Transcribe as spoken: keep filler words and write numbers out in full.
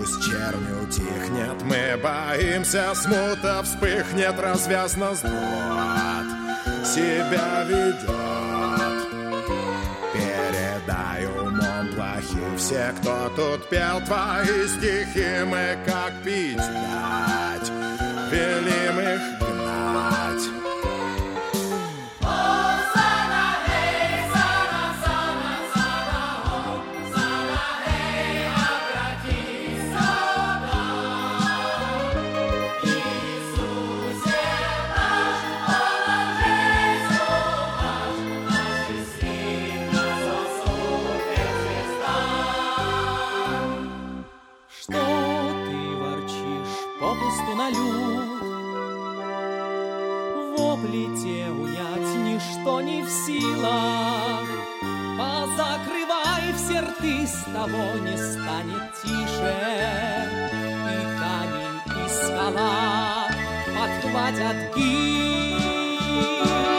Пусть чернь утихнет, мы боимся, смута вспыхнет, развязно сброд себя ведет. Передай умом плохих все, кто тут пел твои стихи, мы как пить дать, велим их гнать. Воплите унять ничто не в силах. Позакрывай все рты, с того не станет тише. И камень, и скала подхватят гимн.